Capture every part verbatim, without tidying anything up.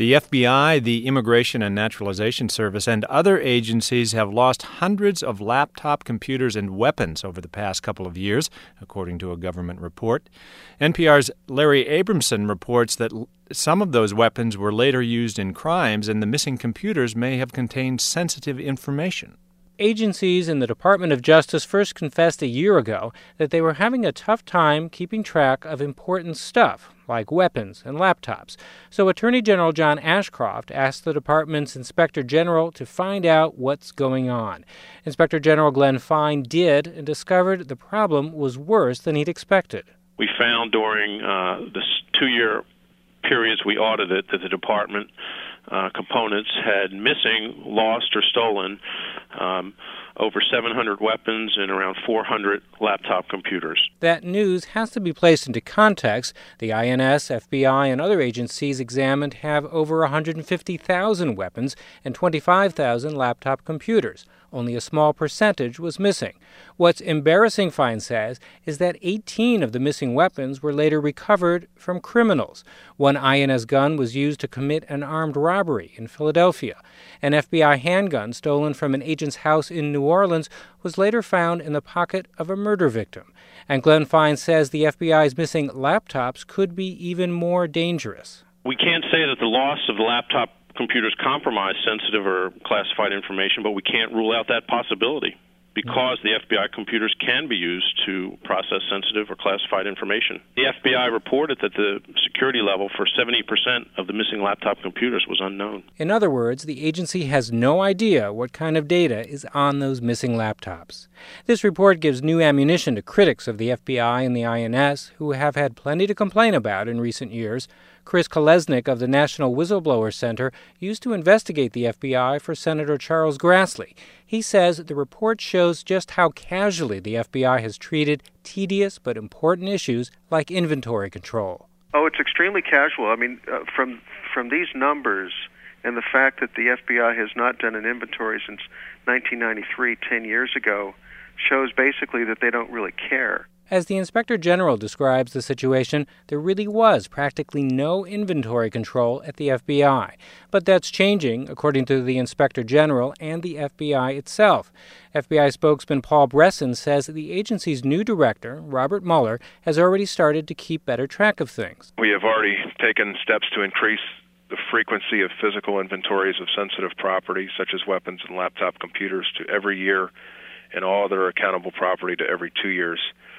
The F B I, the Immigration and Naturalization Service, and other agencies have lost hundreds of laptop computers and weapons over the past couple of years, according to a government report. N P R's Larry Abramson reports that some of those weapons were later used in crimes, and the missing computers may have contained sensitive information. Agencies in the Department of Justice first confessed a year ago that they were having a tough time keeping track of important stuff, like weapons and laptops. So Attorney General John Ashcroft asked the department's Inspector General to find out what's going on. Inspector General Glenn Fine did and discovered the problem was worse than he'd expected. We found during uh, this two-year periods we audited that the department uh, components had missing, lost, or stolen um, over seven hundred weapons and around four hundred laptop computers. That news has to be placed into context. The I N S, F B I, and other agencies examined have over one hundred fifty thousand weapons and twenty-five thousand laptop computers. Only a small percentage was missing. What's embarrassing, Fine says, is that eighteen of the missing weapons were later recovered from criminals. One I N S gun was used to commit an armed robbery in Philadelphia. An F B I handgun stolen from an agent's house in New Orleans was later found in the pocket of a murder victim. And Glenn Fine says the F B I's missing laptops could be even more dangerous. We can't say that the loss of the laptop computers compromise sensitive or classified information, but we can't rule out that possibility because the F B I computers can be used to process sensitive or classified information. The F B I reported that the security level for seventy percent of the missing laptop computers was unknown. In other words, the agency has no idea what kind of data is on those missing laptops. This report gives new ammunition to critics of the F B I and the I N S, who have had plenty to complain about in recent years. Chris Kolesnik of the National Whistleblower Center used to investigate the F B I for Senator Charles Grassley. He says the report shows just how casually the F B I has treated tedious but important issues like inventory control. Oh, it's extremely casual. I mean, uh, from from these numbers and the fact that the F B I has not done an inventory since nineteen ninety-three, ten years ago, shows basically that they don't really care. As the Inspector General describes the situation, there really was practically no inventory control at the F B I. But that's changing, according to the Inspector General and the F B I itself. F B I spokesman Paul Bresson says that the agency's new director, Robert Mueller, has already started to keep better track of things. We have already taken steps to increase the frequency of physical inventories of sensitive property, such as weapons and laptop computers, to every year, and all other accountable property to every two years.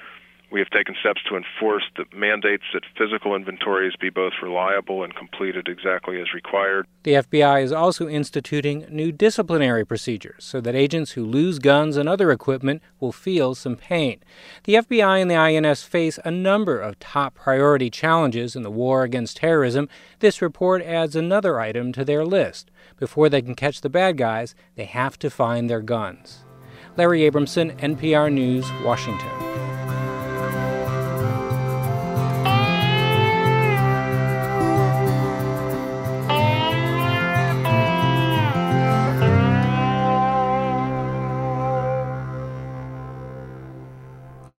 We have taken steps to enforce the mandates that physical inventories be both reliable and completed exactly as required. The F B I is also instituting new disciplinary procedures so that agents who lose guns and other equipment will feel some pain. The F B I and the I N S face a number of top priority challenges in the war against terrorism. This report adds another item to their list. Before they can catch the bad guys, they have to find their guns. Larry Abramson, N P R News, Washington.